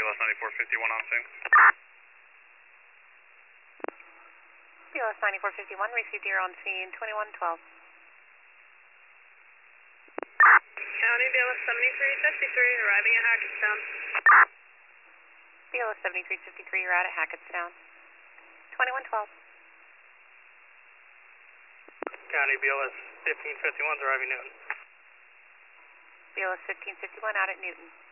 BLS 9451 on scene. BLS 9451, received here on scene 2112. County BLS 7353, arriving at Hackettstown. BLS 7353, you're out at Hackettstown. 2112. County BLS 1551 is arriving Newton. BLS 1551 out at Newton.